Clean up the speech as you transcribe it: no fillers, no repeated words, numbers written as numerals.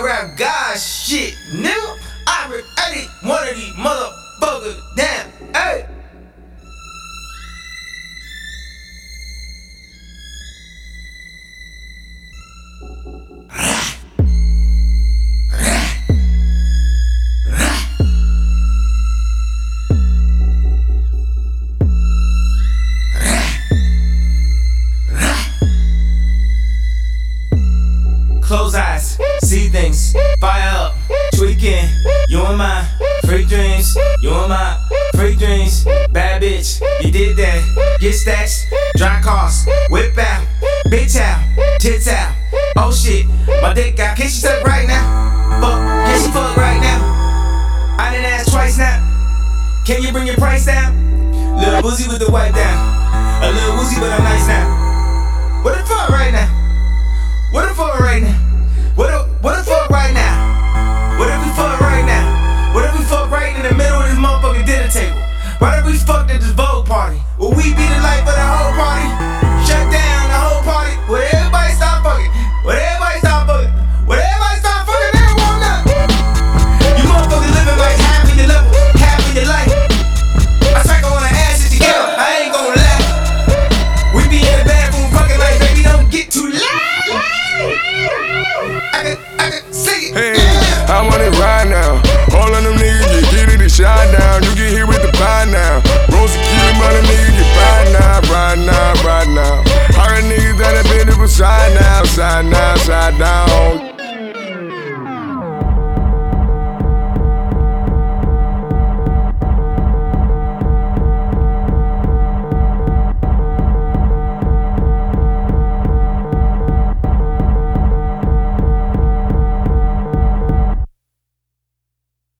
I rap God shit, nigga. I rip 81 of these motherfuckers down. Hey. Close eyes, see things, fire up, tweaking. You and my freak dreams, you and my freak dreams. Bad bitch, you did that. Get stacks, drive cars, whip out, bitch out, tits out. Oh shit, my dick out. Can she suck right now? Fuck, can she fuck right now? I done asked twice now. Can you bring your price down? Little Boozy with the wipe down. A little woozy, but I'm nice now. What the fuck right now? What the fuck right now? What the fuck right now? What if we fuck right now? What if we fuck right in the middle of this motherfucking dinner table? What if we fucked at this Vogue party? Will we be the life of the whole party? Shut down the whole party? Will everybody stop fucking? Will everybody stop fucking? Will everybody stop fucking? They don't want nothing. You motherfuckers living like half of your level, half of your life. I strike on the ass if you get up, I ain't gon' lie. We be in the bathroom fucking like, baby, don't get too loud. I can see it. Hey, I want it right now. All of them niggas get it and shot down. You get hit with the pie now. Rose and kill money, niggas get right now, right now, right now. All the niggas that have been to the side now, side down.